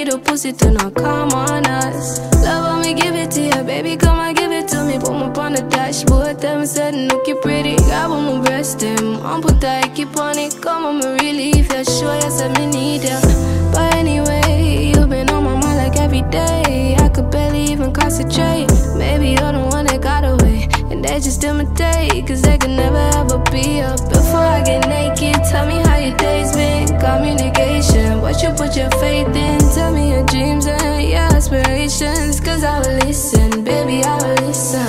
get the pussy to not come on us. Love when we give it to you, baby, come and give it to me. Put me up on the dashboard, tell me said look you pretty. Grab on my breast, them, I'm put that keep on it. Come on, me relief, yeah, sure, yes, I me need ya. But anyway, you been on my mind like every day. I could barely even concentrate. Maybe you're the one that got away, and they just imitate, cause they can never ever be up. Before I get naked, tell me how your day's been. Communication, what you put your faith in. Tell me your dreams and your aspirations, cause I will listen, baby, I will listen.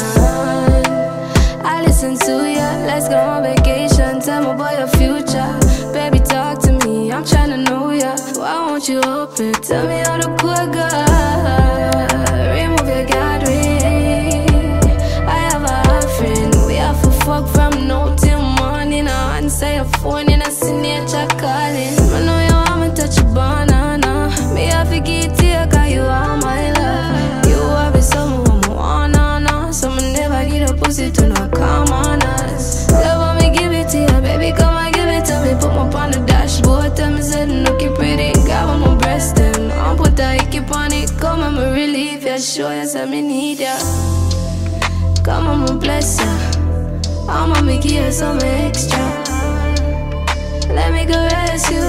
I listen to ya, let's go on vacation. Tell me about your future, baby, talk to me, I'm tryna know ya. Why won't you open, tell me all the cool girl. Remove your gathering, I have a offering. We have to fuck from no till morning. I answer your phone and I see nature calling. I know you want me touch your banana. Me have to get to you cause you are my love. You have it someone who wanna know. Someone never get a pussy to not come on us. Love when me give it to you, baby, come and give it to me. Put me up on the dashboard, tell me said look you pretty. Grab on my breast, them, I'll put that keep on it. Come on, me relief, yeah, sure, yes, I me need ya. Come on, me bless ya, I'ma make you some extra. Let me caress you,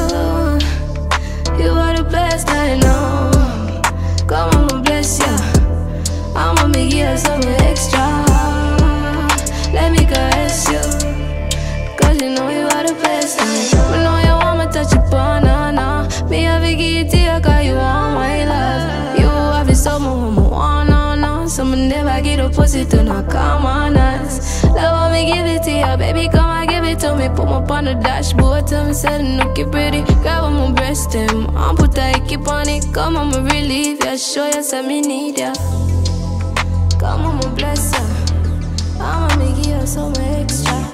you are the best I know. Come on, me bless ya, I'ma make you some extra. Let me caress you, cause you know you are the best I know. I know you want me touch your banana. Me have to get to you cause you are my love. You have it someone who wanna know. Someone never get a pussy to not come on us. Love when me give it to you, baby, come and give it to me. Put me up on the dashboard, tell me said look you pretty. Grab on my breast, them, I'll put that keep on it. Come on, me relief, yeah, sure, yes, I me need ya. Come on, me bless ya, I'ma make you some extra.